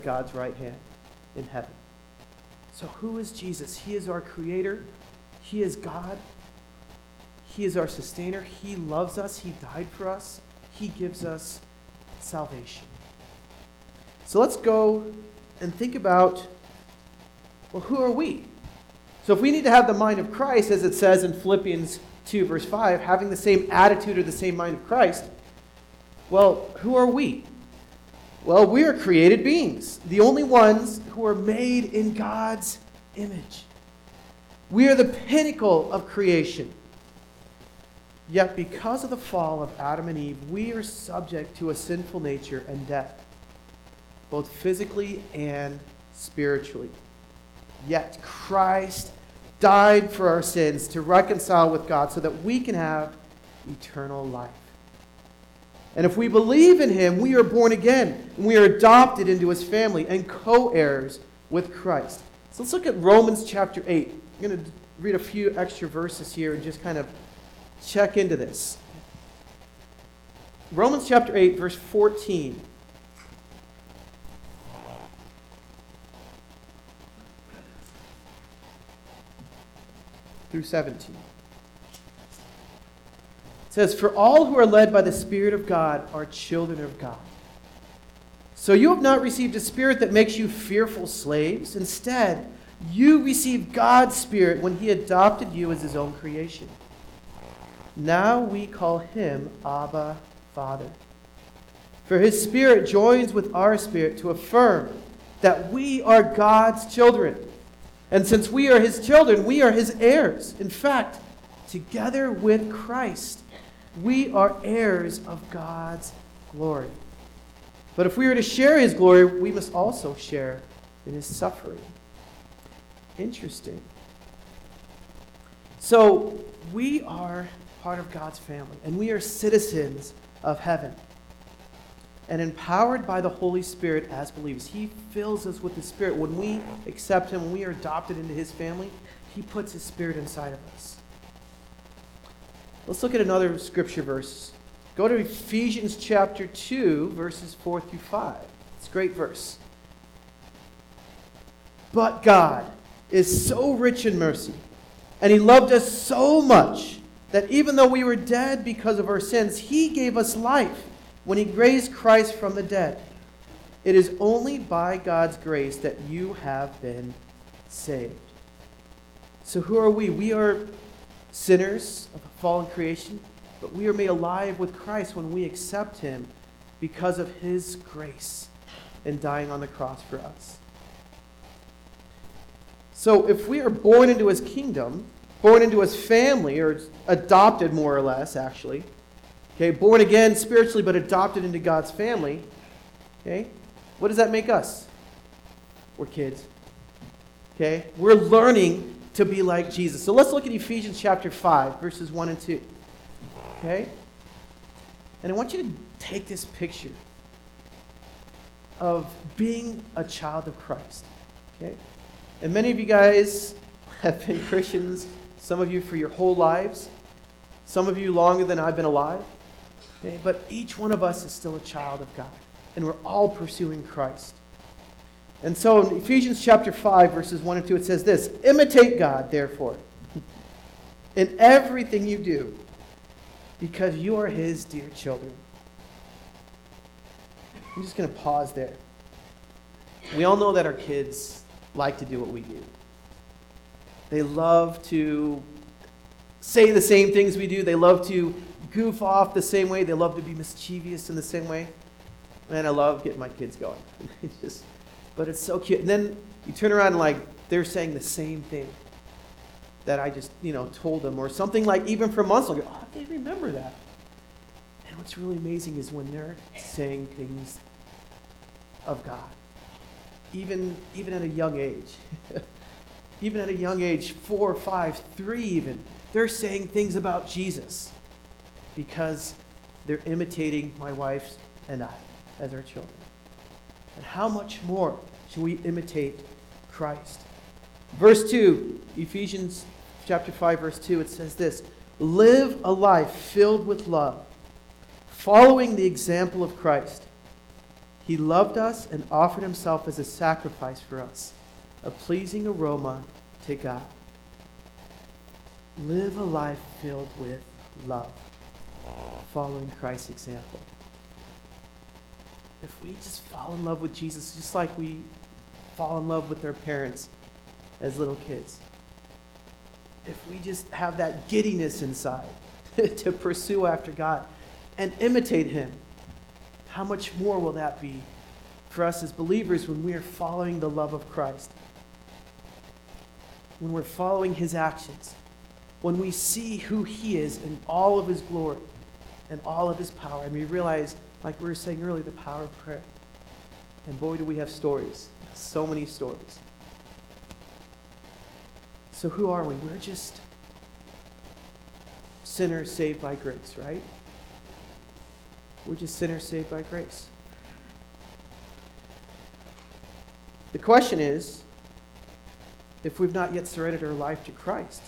God's right hand in heaven. So who is Jesus? He is our creator. He is God. He is our sustainer. He loves us. He died for us. He gives us salvation. So let's go and think about, well, who are we? So if we need to have the mind of Christ, as it says in Philippians 2, verse 5, having the same attitude or the same mind of Christ, well, who are we? Well, we are created beings, the only ones who are made in God's image. We are the pinnacle of creation. Yet because of the fall of Adam and Eve, we are subject to a sinful nature and death, both physically and spiritually. Yet Christ died for our sins to reconcile with God so that we can have eternal life. And if we believe in him, we are born again, and we are adopted into his family and co-heirs with Christ. So let's look at Romans chapter 8. I'm going to read a few extra verses here and just kind of check into this. Romans chapter 8, verse 14. Through 17. It says, "For all who are led by the Spirit of God are children of God. So you have not received a spirit that makes you fearful slaves. Instead, you received God's Spirit when he adopted you as his own creation. Now we call him Abba, Father. For his Spirit joins with our spirit to affirm that we are God's children. And since we are his children, we are his heirs. In fact, together with Christ, we are heirs of God's glory. But if we are to share his glory, we must also share in his suffering." Interesting. So we are part of God's family, and we are citizens of heaven. And empowered by the Holy Spirit as believers, he fills us with the Spirit. When we accept him, when we are adopted into his family, he puts his Spirit inside of us. Let's look at another scripture verse. Go to Ephesians chapter 2, verses 4 through 5. It's a great verse. "But God is so rich in mercy, and he loved us so much that even though we were dead because of our sins, he gave us life when he raised Christ from the dead. It is only by God's grace that you have been saved." So who are we? We are sinners of a fallen creation, but we are made alive with Christ when we accept him because of his grace in dying on the cross for us. So if we are born into his kingdom, born into his family, or adopted more or less, actually, okay, born again spiritually but adopted into God's family, okay, what does that make us? We're kids. Okay? We're learning to be like Jesus. So let's look at Ephesians chapter 5, verses 1 and 2. Okay? And I want you to take this picture of being a child of Christ. Okay? And many of you guys have been Christians, some of you for your whole lives, some of you longer than I've been alive. Okay? But each one of us is still a child of God. And we're all pursuing Christ. And so in Ephesians chapter 5, verses 1 and 2, it says this: "Imitate God, therefore, in everything you do, because you are his dear children." I'm just going to pause there. We all know that our kids like to do what we do. They love to say the same things we do. They love to goof off the same way. They love to be mischievous in the same way. Man, I love getting my kids going. But it's so cute. And then you turn around and like they're saying the same thing that I just, told them, or something like even for months. I'll go, oh, they remember that. And what's really amazing is when they're saying things of God, even at a young age, even at a young age, 4, 5, 3 even, they're saying things about Jesus because they're imitating my wife and I as our children. And how much more should we imitate Christ? Verse 2, Ephesians chapter 5, verse 2, it says this: "Live a life filled with love, following the example of Christ. He loved us and offered himself as a sacrifice for us, a pleasing aroma to God. Live a life filled with love, following Christ's example. If we just fall in love with Jesus, just like we fall in love with our parents as little kids, if we just have that giddiness inside to pursue after God and imitate him, how much more will that be for us as believers when we are following the love of Christ? When we're following his actions, when we see who he is in all of his glory and all of his power, and we realize, like we were saying earlier, the power of prayer. And boy, do we have stories. So many stories. So who are we? We're just sinners saved by grace, right? We're just sinners saved by grace. The question is, if we've not yet surrendered our life to Christ,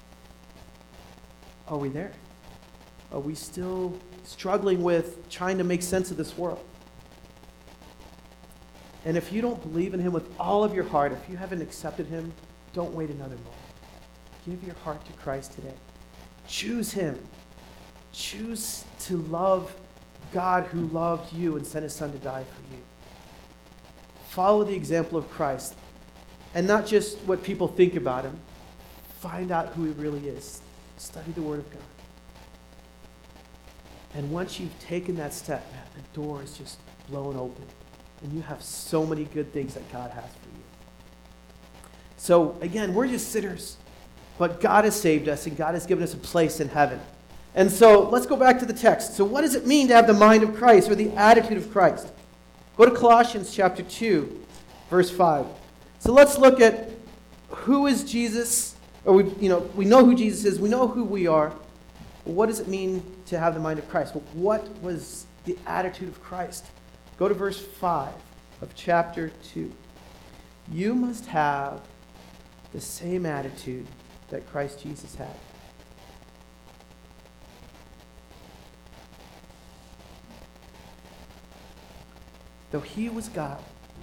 are we there? Are we still struggling with trying to make sense of this world? And if you don't believe in him with all of your heart, if you haven't accepted him, don't wait another moment. Give your heart to Christ today. Choose him. Choose to love God who loved you and sent his son to die for you. Follow the example of Christ. And not just what people think about him. Find out who he really is. Study the Word of God. And once you've taken that step, man, the door is just blown open. And you have so many good things that God has for you. So, again, we're just sinners. But God has saved us, and God has given us a place in heaven. And so, let's go back to the text. So what does it mean to have the mind of Christ or the attitude of Christ? Go to Colossians chapter 2, verse 5. So let's look at who is Jesus, or we know who Jesus is, we know who we are. What does it mean to have the mind of Christ? Well, what was the attitude of Christ? Go to verse 5 of chapter 2. You must have the same attitude that Christ Jesus had. Though he was God,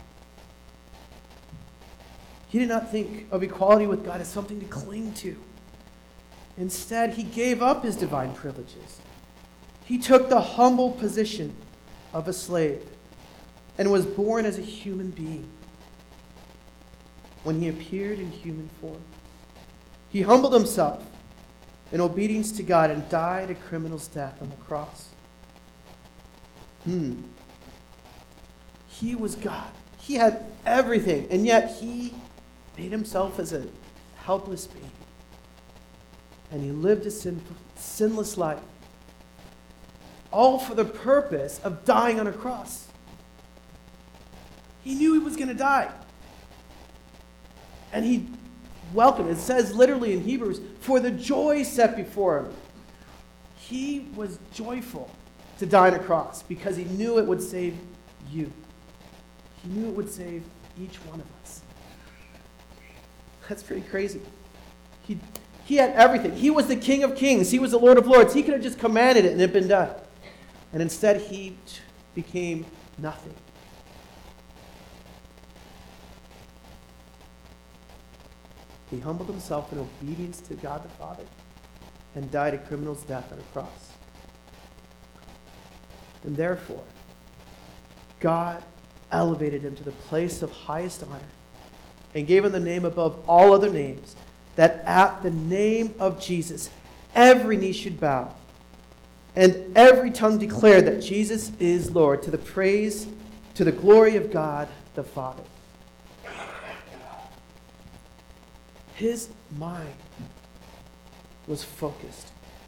he did not think of equality with God as something to cling to. Instead, he gave up his divine privileges. He took the humble position of a slave and was born as a human being. When he appeared in human form, he humbled himself in obedience to God and died a criminal's death on the cross. He was God. He had everything, and yet he made himself as a helpless baby. And he lived a sinless life, all for the purpose of dying on a cross. He knew he was going to die. And he welcomed, it says literally in Hebrews, for the joy set before him. He was joyful to die on a cross because he knew it would save you. He knew it would save each one of us. That's pretty crazy. He had everything. He was the King of Kings. He was the Lord of Lords. He could have just commanded it and it had been done. And instead, he became nothing. He humbled himself in obedience to God the Father and died a criminal's death on a cross. And therefore, God elevated him to the place of highest honor and gave him the name above all other names, that at the name of Jesus, every knee should bow and every tongue declare that Jesus is Lord, to the praise, to the glory of God the Father. His mind was focused.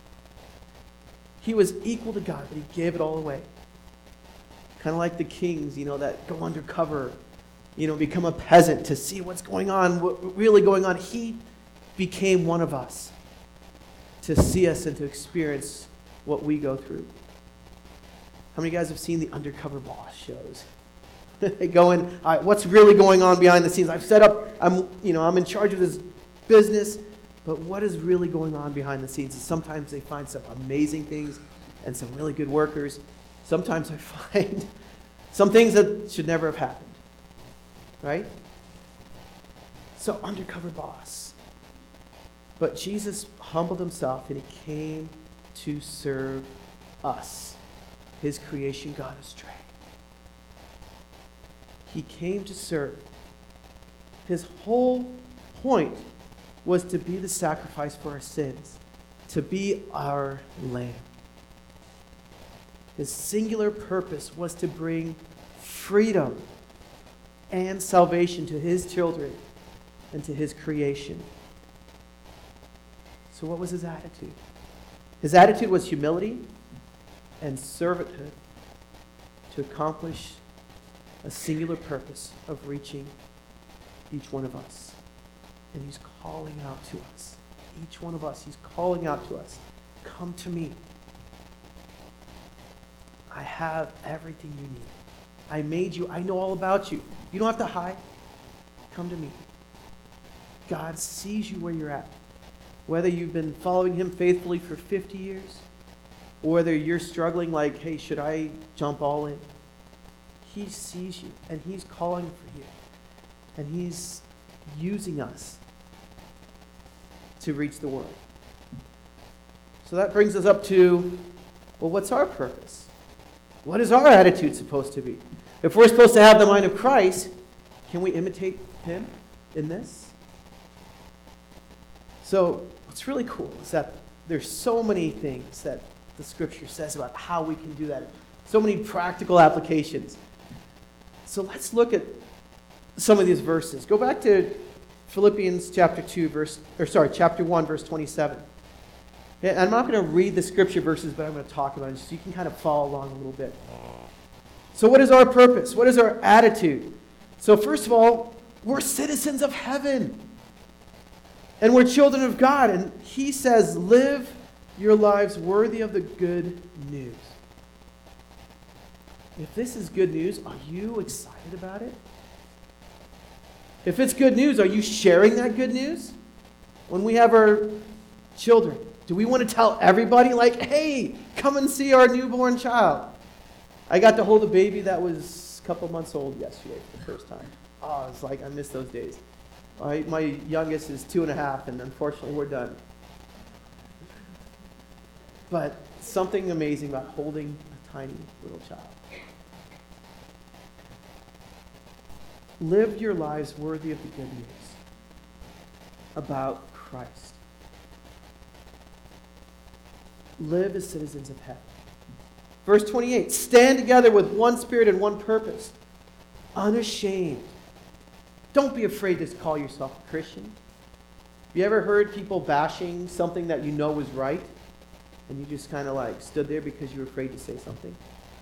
He was equal to God, but he gave it all away. Kind of like the kings, that go undercover, become a peasant to see what's going on, what really going on. He became one of us to see us and to experience what we go through. How many of you guys have seen the undercover boss shows? They go in, all right, what's really going on behind the scenes? I've set up, I'm in charge of this business, but what is really going on behind the scenes? And sometimes they find some amazing things and some really good workers. Sometimes I find Some things that should never have happened. Right? So, undercover boss. But Jesus humbled himself and he came to serve us, his creation God astray. He came to serve. His whole point was to be the sacrifice for our sins, to be our lamb. His singular purpose was to bring freedom and salvation to his children and to his creation. So what was his attitude? His attitude was humility and servanthood to accomplish a singular purpose of reaching each one of us. And he's calling out to us. Each one of us, he's calling out to us. Come to me. I have everything you need. I made you. I know all about you. You don't have to hide. Come to me. God sees you where you're at. Whether you've been following him faithfully for 50 years, or whether you're struggling like, hey, should I jump all in? He sees you, and he's calling for you. And he's using us to reach the world. So that brings us up to, well, what's our purpose? What is our attitude supposed to be? If we're supposed to have the mind of Christ, can we imitate him in this? So what's really cool is that there's so many things that the scripture says about how we can do that. So many practical applications. So let's look at some of these verses. Go back to Philippians chapter 1, verse 27. And I'm not going to read the scripture verses, but I'm going to talk about it so you can kind of follow along a little bit. So what is our purpose? What is our attitude? So first of all, we're citizens of heaven. And we're children of God. And he says, live your lives worthy of the good news. If this is good news, are you excited about it? If it's good news, are you sharing that good news? When we have our children, do we want to tell everybody, like, hey, come and see our newborn child? I got to hold a baby that was a couple months old yesterday for the first time. Oh, it's like I miss those days. My youngest is 2.5, and unfortunately we're done. But something amazing about holding a tiny little child. Live your lives worthy of the good news about Christ. Live as citizens of heaven. Verse 28, stand together with one spirit and one purpose, unashamed. Don't be afraid to call yourself a Christian. Have you ever heard people bashing something that you know was right, and you just kind of like stood there because you were afraid to say something?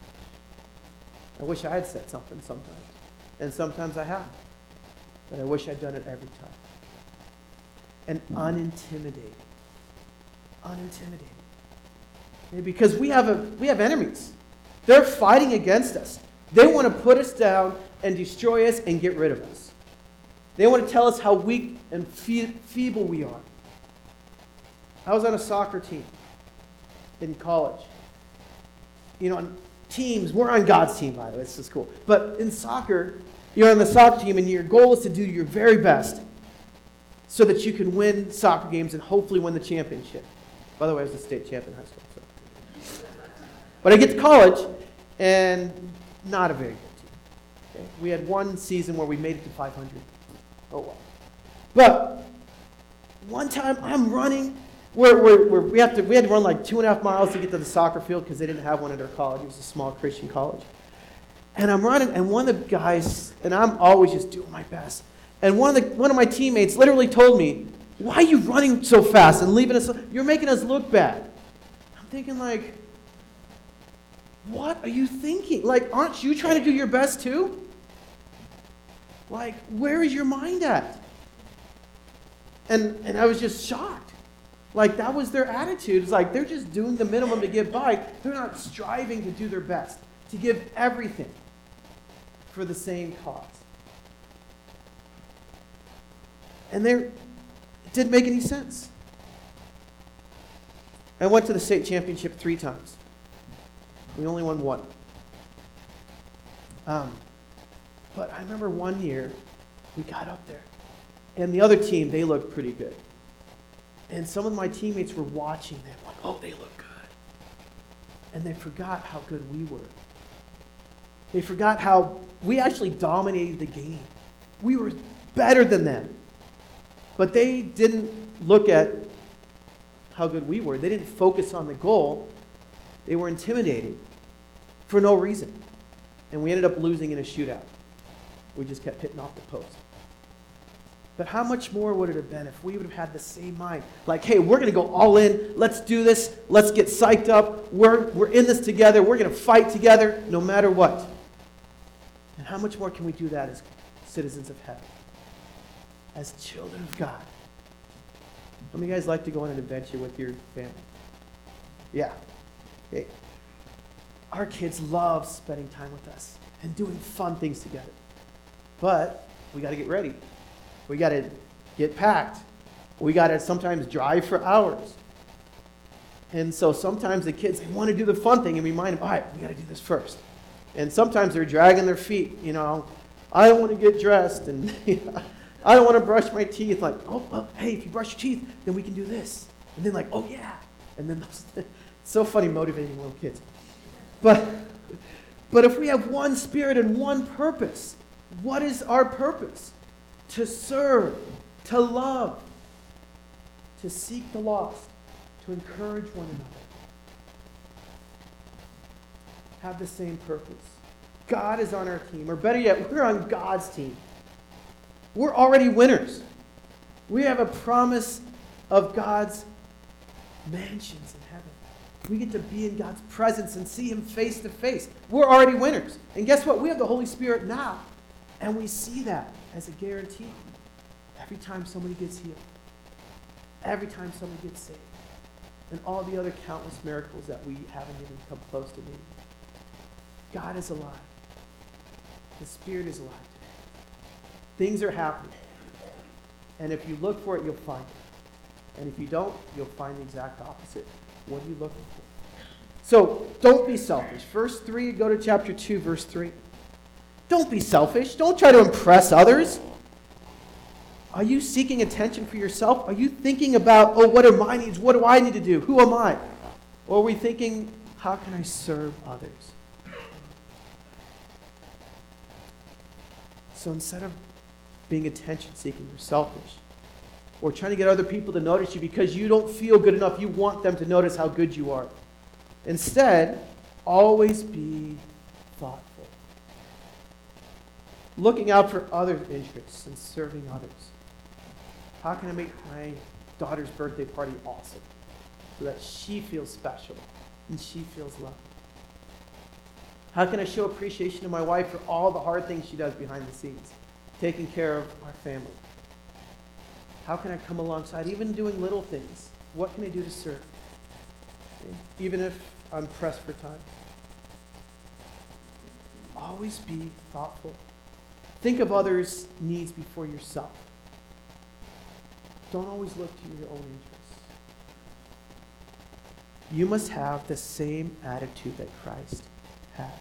I wish I had said something sometimes. And sometimes I have. But I wish I'd done it every time. And unintimidated. Unintimidated. Because we have enemies. They're fighting against us. They want to put us down and destroy us and get rid of us. They want to tell us how weak and feeble we are. I was on a soccer team in college. You know, on teams, we're on God's team, by the way. This is cool. But in soccer, you're on the soccer team and your goal is to do your very best so that you can win soccer games and hopefully win the championship. By the way, I was the state champ in high school. So. But I get to college, and not a very good team. Okay? We had one season where we made it to 500. Oh, well. But one time I'm running. We had to run like 2.5 miles to get to the soccer field because they didn't have one at our college. It was a small Christian college. And I'm running, and one of the guys, and I'm always just doing my best, and one of my teammates literally told me, why are you running so fast and leaving us? You're making us look bad. I'm thinking like, what are you thinking? Like, aren't you trying to do your best too? Like, where is your mind at? And I was just shocked. Like, that was their attitude. It's like they're just doing the minimum to get by. They're not striving to do their best, to give everything for the same cause. And it didn't make any sense. I went to the state championship 3 times. We only won 1. But I remember one year, we got up there, and the other team, they looked pretty good. And some of my teammates were watching them, like, oh, they look good. And they forgot how good we were. They forgot how we actually dominated the game. We were better than them. But they didn't look at how good we were. They didn't focus on the goal. They were intimidated for no reason. And we ended up losing in a shootout. We just kept hitting off the post. But how much more would it have been if we would have had the same mind? Like, hey, we're going to go all in. Let's do this. Let's get psyched up. We're in this together. We're going to fight together no matter what. And how much more can we do that as citizens of heaven? As children of God? How many of you guys like to go on an adventure with your family? Yeah. Okay. Our kids love spending time with us and doing fun things together. But we got to get ready. We got to get packed. We got to sometimes drive for hours. And so sometimes the kids, they want to do the fun thing, and we remind them, all right, we got to do this first. And sometimes they're dragging their feet, I don't want to get dressed, and I don't want to brush my teeth. Like, oh, well, hey, if you brush your teeth, then we can do this. And then like, oh yeah. And then it's so funny motivating little kids. But if we have one spirit and one purpose, what is our purpose? To serve, to love, to seek the lost, to encourage one another. Have the same purpose. God is on our team, or better yet, we're on God's team. We're already winners. We have a promise of God's mansions in heaven. We get to be in God's presence and see Him face to face. We're already winners. And guess what? We have the Holy Spirit now. And we see that as a guarantee. Every time somebody gets healed. Every time somebody gets saved. And all the other countless miracles that we haven't even come close to meeting. God is alive. The Spirit is alive today. Things are happening. And if you look for it, you'll find it. And if you don't, you'll find the exact opposite. What are you looking for? So, don't be selfish. Verse 3, go to chapter 2, verse 3. Don't be selfish. Don't try to impress others. Are you seeking attention for yourself? Are you thinking about, oh, what are my needs? What do I need to do? Who am I? Or are we thinking, how can I serve others? So instead of being attention-seeking or selfish, or trying to get other people to notice you because you don't feel good enough, you want them to notice how good you are. Instead, always be thoughtful. Looking out for other interests and serving others. How can I make my daughter's birthday party awesome so that she feels special and she feels loved? How can I show appreciation to my wife for all the hard things she does behind the scenes, taking care of our family? How can I come alongside, even doing little things? What can I do to serve? Even if I'm pressed for time. Always be thoughtful. Think of others' needs before yourself. Don't always look to your own interests. You must have the same attitude that Christ had.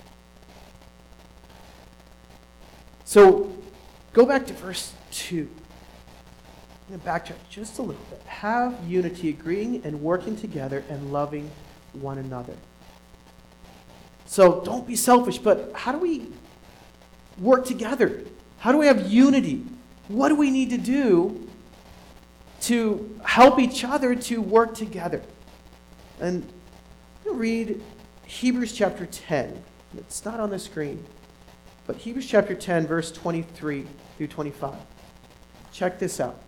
So, go back to verse 2. I'm going to backtrack just a little bit. Have unity, agreeing and working together and loving one another. So, don't be selfish, but how do we work together? How do we have unity? What do we need to do to help each other to work together? And I'm going to read Hebrews chapter 10. It's not on the screen, but Hebrews chapter 10, verse 23 through 25. Check this out.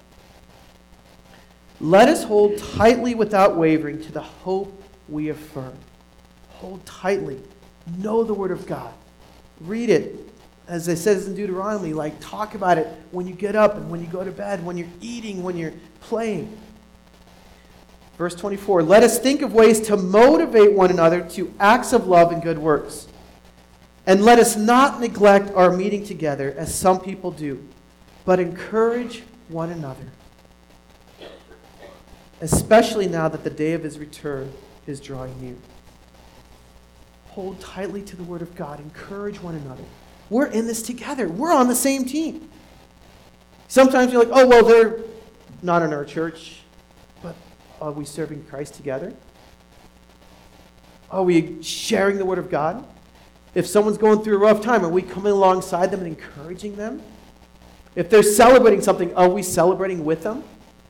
Let us hold tightly without wavering to the hope we affirm. Hold tightly. Know the Word of God. Read it. As it says in Deuteronomy, like talk about it when you get up and when you go to bed, when you're eating, when you're playing. Verse 24, let us think of ways to motivate one another to acts of love and good works. And let us not neglect our meeting together as some people do, but encourage one another. Especially now that the day of His return is drawing near. Hold tightly to the Word of God. Encourage one another. We're in this together. We're on the same team. Sometimes you're like, oh, well, they're not in our church, but are we serving Christ together? Are we sharing the Word of God? If someone's going through a rough time, are we coming alongside them and encouraging them? If they're celebrating something, are we celebrating with them?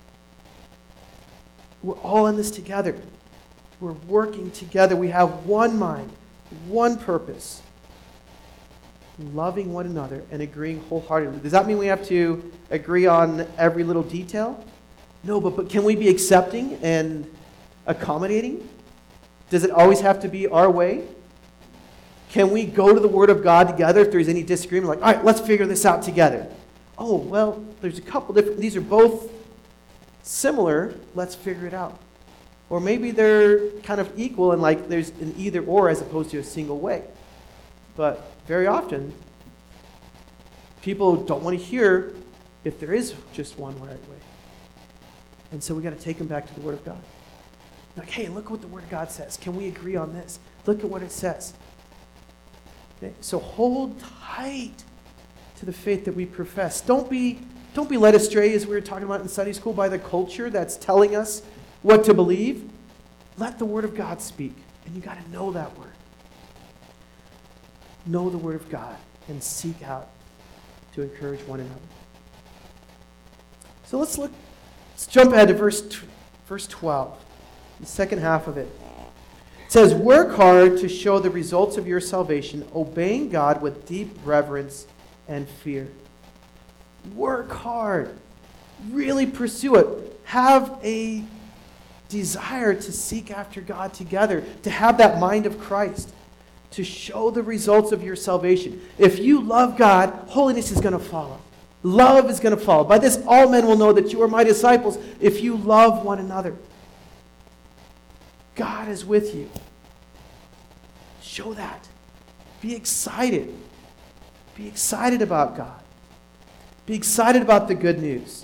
We're all in this together. We're working together. We have one mind, one purpose. Loving one another and agreeing wholeheartedly. Does that mean we have to agree on every little detail? No, but can we be accepting and accommodating? Does it always have to be our way? Can we go to the Word of God together if there's any disagreement? Like, all right, let's figure this out together. Oh, well, there's a couple different, these are both similar, let's figure it out. Or maybe they're kind of equal and like there's an either or as opposed to a single way. But very often, people don't want to hear if there is just one right way. And so we got to take them back to the Word of God. Like, hey, look what the Word of God says. Can we agree on this? Look at what it says. Okay? So hold tight to the faith that we profess. Don't be led astray, as we were talking about in Sunday school, by the culture that's telling us what to believe. Let the Word of God speak. And you got to know that Word. Know the Word of God and seek out to encourage one another. So let's jump ahead to verse 12, the second half of it. It says, work hard to show the results of your salvation, obeying God with deep reverence and fear. Work hard. Really pursue it. Have a desire to seek after God together, to have that mind of Christ, to show the results of your salvation. If you love God, holiness is going to follow. Love is going to follow. By this, all men will know that you are my disciples if you love one another. God is with you. Show that. Be excited. Be excited about God. Be excited about the good news.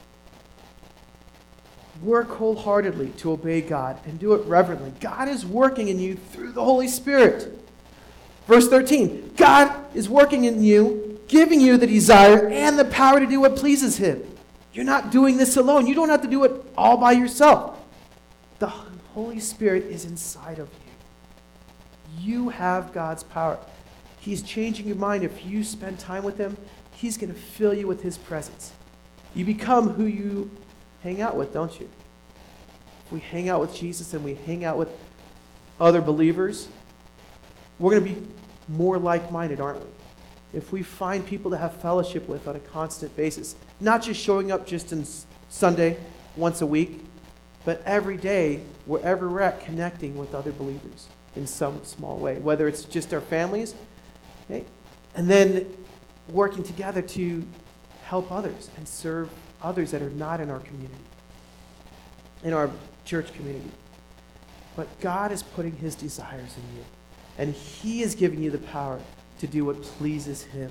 Work wholeheartedly to obey God and do it reverently. God is working in you through the Holy Spirit. Verse 13, God is working in you, giving you the desire and the power to do what pleases Him. You're not doing this alone. You don't have to do it all by yourself. The Holy Spirit is inside of you. You have God's power. He's changing your mind. If you spend time with Him, He's going to fill you with His presence. You become who you hang out with, don't you? If we hang out with Jesus and we hang out with other believers, we're going to be more like-minded, aren't we? If we find people to have fellowship with on a constant basis, not just showing up just on Sunday, once a week, but every day, wherever we're at, connecting with other believers in some small way, whether it's just our families, okay? And then working together to help others and serve others that are not in our community, in our church community. But God is putting His desires in you. And He is giving you the power to do what pleases Him.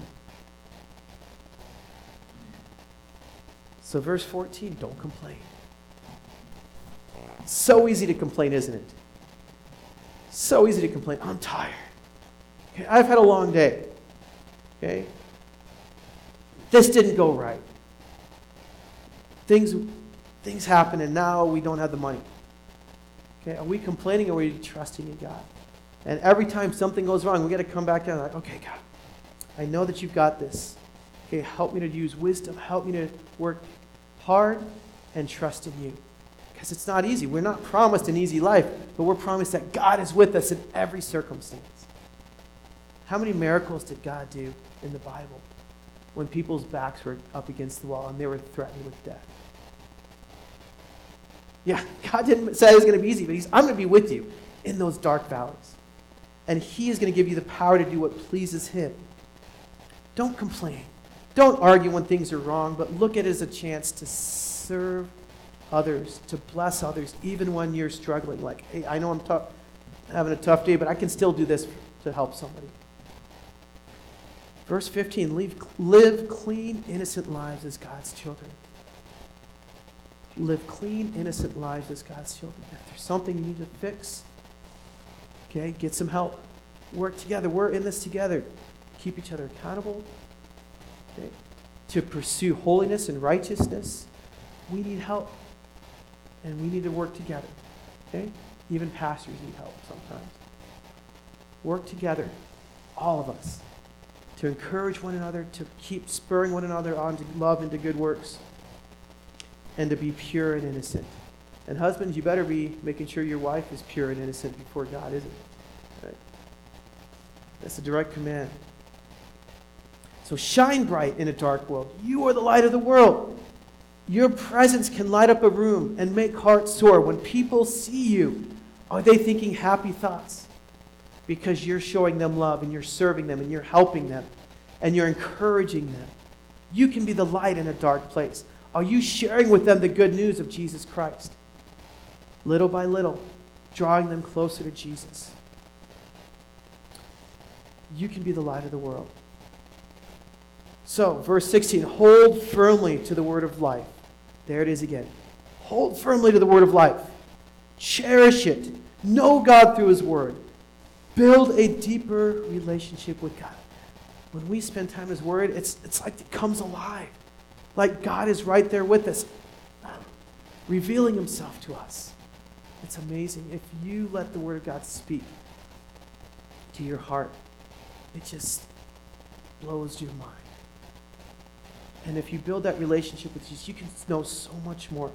So verse 14, don't complain. So easy to complain, isn't it? So easy to complain. I'm tired. Okay, I've had a long day. Okay? This didn't go right. Things happen and now we don't have the money. Okay, are we complaining or are we trusting in God? And every time something goes wrong, we got to come back down like, okay, God, I know that you've got this. Okay, help me to use wisdom. Help me to work hard and trust in you. Because it's not easy. We're not promised an easy life, but we're promised that God is with us in every circumstance. How many miracles did God do in the Bible when people's backs were up against the wall and they were threatened with death? Yeah, God didn't say it was going to be easy, but I'm going to be with you in those dark valleys. And He is going to give you the power to do what pleases Him. Don't complain. Don't argue when things are wrong, but look at it as a chance to serve others, to bless others, even when you're struggling. Like, hey, I know I'm having a tough day, but I can still do this to help somebody. Verse 15, live clean, innocent lives as God's children. Live clean, innocent lives as God's children. If there's something you need to fix, okay, get some help. Work together. We're in this together. keep each other accountable, okay, to pursue holiness and righteousness, we need help. And we need to work together. Okay? Even pastors need help sometimes. Work together, all of us, to encourage one another, to keep spurring one another on to love and to good works, and to be pure and innocent. And husbands, you better be making sure your wife is pure and innocent before God, isn't it? Right? That's a direct command. So shine bright in a dark world. You are the light of the world. Your presence can light up a room and make hearts soar. When people see you, are they thinking happy thoughts? Because you're showing them love and you're serving them and you're helping them and you're encouraging them. You can be the light in a dark place. Are you sharing with them the good news of Jesus Christ? Little by little, drawing them closer to Jesus. You can be the light of the world. So, verse 16, hold firmly to the word of life. There it is again. Hold firmly to the word of life. Cherish it. Know God through his word. Build a deeper relationship with God. When we spend time in his word, it's like it comes alive. Like God is right there with us, revealing himself to us. It's amazing. If you let the word of God speak to your heart, it just blows your mind. And if you build that relationship with Jesus, you can know so much more.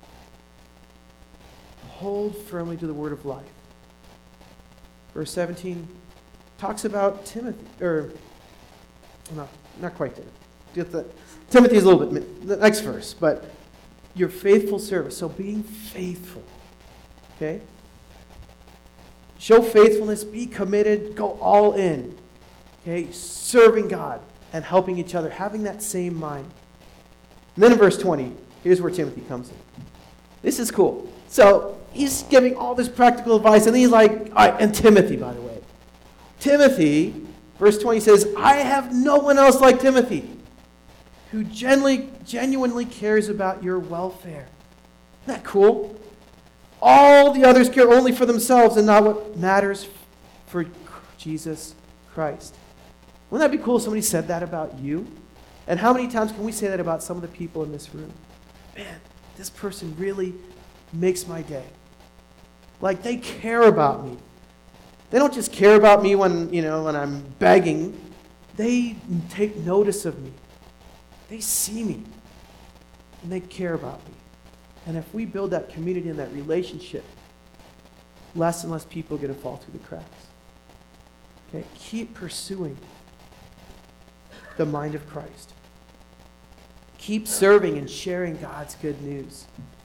Hold firmly to the word of life. Verse 17 talks about Timothy, or not quite Timothy. Timothy is a little bit, the next verse, but your faithful service. So being faithful, okay? Show faithfulness, be committed, go all in, okay? Serving God and helping each other, having that same mind. And then in verse 20, here's where Timothy comes in. This is cool. So he's giving all this practical advice, and then he's like, all right, and Timothy, by the way. Timothy, verse 20 says, I have no one else like Timothy who genuinely cares about your welfare. Isn't that cool? All the others care only for themselves and not what matters for Jesus Christ. Wouldn't that be cool if somebody said that about you? And how many times can we say that about some of the people in this room? Man, this person really makes my day. Like, they care about me. They don't just care about me when I'm begging. They take notice of me. They see me. And they care about me. And if we build that community and that relationship, less and less people are going to fall through the cracks. Okay? Keep pursuing the mind of Christ. Keep serving and sharing God's good news.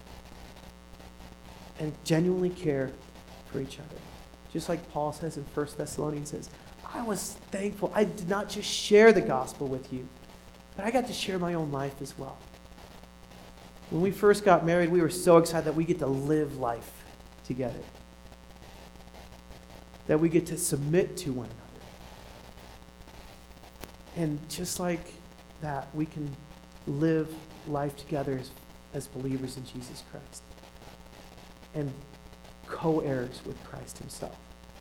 And genuinely care for each other. Just like Paul says in 1 Thessalonians says, I was thankful. I did not just share the gospel with you, but I got to share my own life as well. When we first got married, we were so excited that we get to live life together. That we get to submit to one another. And just like that, we can live life together as believers in Jesus Christ. And co-heirs with Christ himself.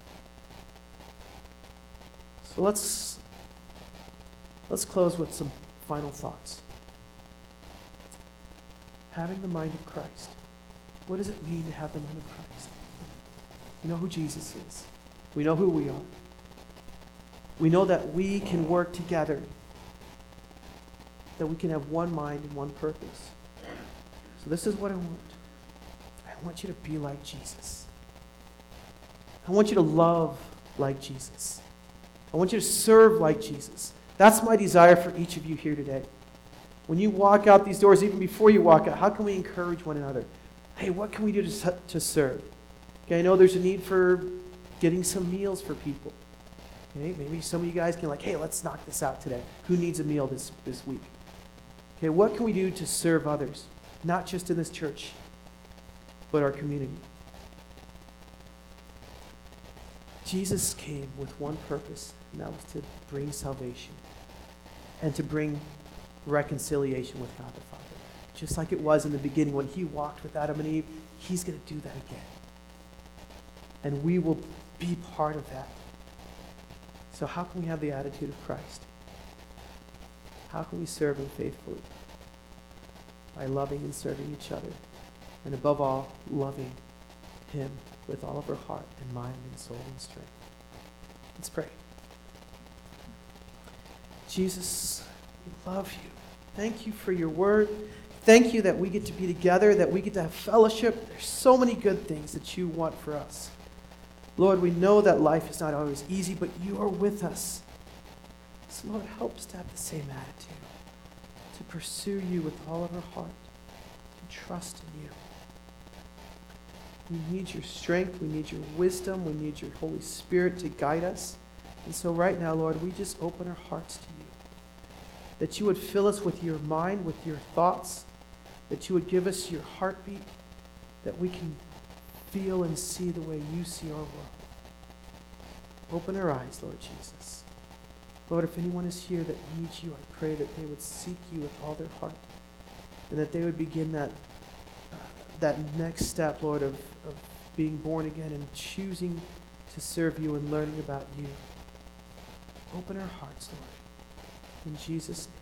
So let's close with some final thoughts. Having the mind of Christ. What does it mean to have the mind of Christ? We know who Jesus is. We know who we are. We know that we can work together. That we can have one mind and one purpose. So this is what I want. I want you to be like Jesus. I want you to love like Jesus. I want you to serve like Jesus. That's my desire for each of you here today. When you walk out these doors, even before you walk out, how can we encourage one another? Hey, what can we do to serve? Okay, I know there's a need for getting some meals for people. Okay, maybe some of you guys can hey, let's knock this out today. Who needs a meal this week? Okay, what can we do to serve others? Not just in this church, but our community. Jesus came with one purpose, and that was to bring salvation and to bring reconciliation with God the Father. Just like it was in the beginning when he walked with Adam and Eve, he's going to do that again. And we will be part of that. So how can we have the attitude of Christ? How can we serve him faithfully? By loving and serving each other. And above all, loving him with all of our heart and mind and soul and strength. Let's pray. Jesus, we love you. Thank you for your word. Thank you that we get to be together, that we get to have fellowship. There's so many good things that you want for us. Lord, we know that life is not always easy, but you are with us. So Lord, help us to have the same attitude, to pursue you with all of our heart, to trust in you. We need your strength, we need your wisdom, we need your Holy Spirit to guide us. And so right now, Lord, we just open our hearts to you. That you would fill us with your mind, with your thoughts, that you would give us your heartbeat, that we can feel and see the way you see our world. Open our eyes, Lord Jesus. Lord, if anyone is here that needs you, I pray that they would seek you with all their heart, and that they would begin that next step, Lord, of being born again and choosing to serve you and learning about you. Open our hearts, Lord. In Jesus' name.